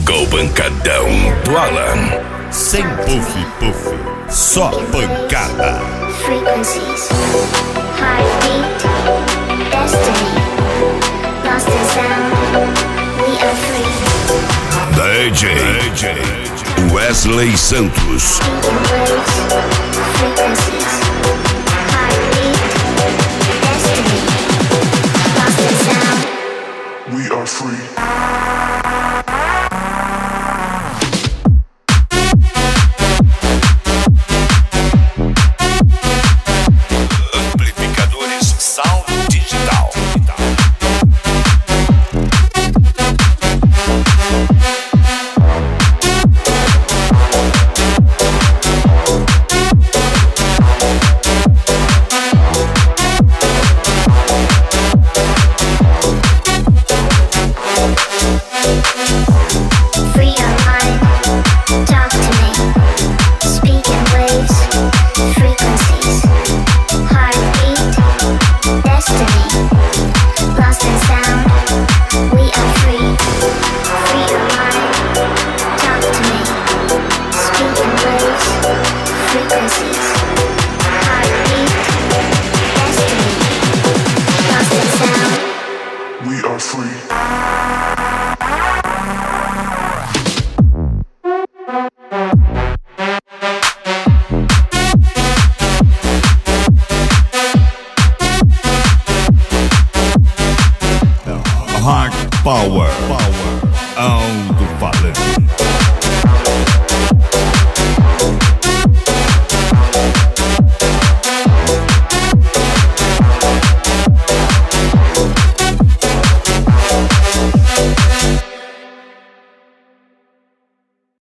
Chegou o pancadão do Alan. Sem puff, só pancada. Frequencies, heartbeat, destiny, lost in sound, we are free. DJ Wesley Santos. Speaking waves, frequencies, heartbeat, destiny, lost in sound, we are free. Amplificadores Sound Digital. free your mind, talk to me, speaking waves, frequencies, heartbeat, destiny, lost in sound, we are free. Free your mind, talk to me, speaking waves, frequencies, heartbeat, destiny, lost in sound, We are free. Hard Power, alto-falante.